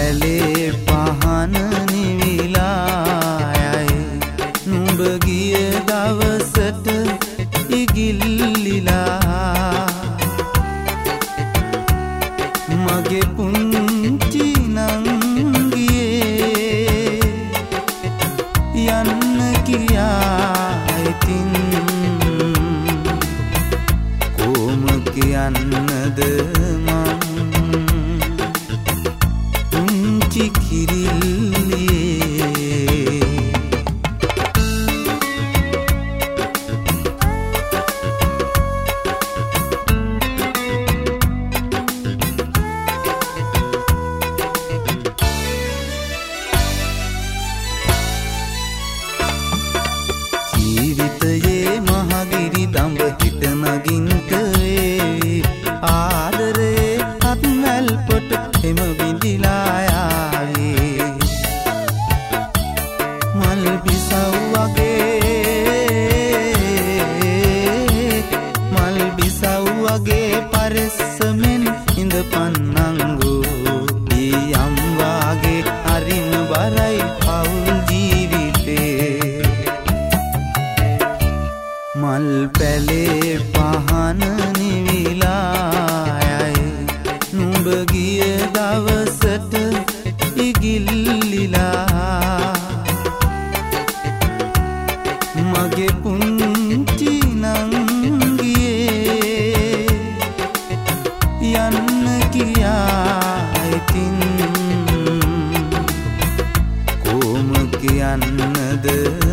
පැලේ පහන නිවිලායයි නුඹ ගිය දවසට ඉගිල්ලිලා මගේ පුංචි නංගියේ යන්න කියා ඉතින් කොහොම කියන්නද ජීවිතයේ මහගිරි දඹ හිට නගින්ට ආදරේ අත්මැල් පොට එම බිඳිලා යාවේ මල් බිසව් වගේ පරෙස්සමෙන් ඉඳපන් නංගෝ ඊයම් වාගේ අරිම බරයි පවුල් ජීවිතේ මල් පැලේ පහන නිවිලායයි නුඹ ගිය දවසට ඉගිල්ලිලා මගේ පුංචි නංගියේ යන්න කියා ඉතින් කොහොම කියන්නද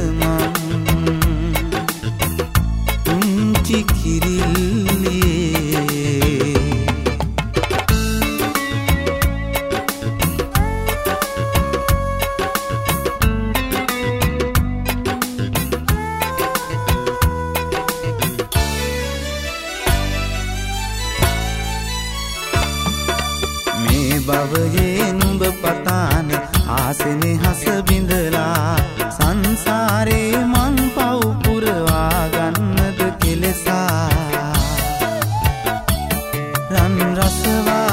මේ භවයේ නුඹ පතාන ආසනේ හස බිඳලා සංසාරේ මං පව් පුරවා ගන්නද කෙලෙසා රන් රස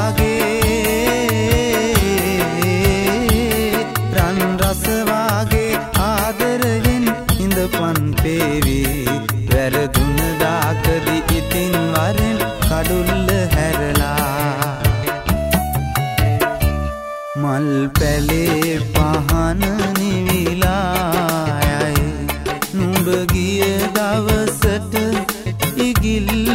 වාගේ ආදරයෙන් ඉඳපන් පේවි වැරදුන දාකදි ඉතින් වරෙන් කඩුල්ල හැරලා මල් පැලේ පහන නිවිලායයි නුඹ ගිය දවසට ඉගිල්ල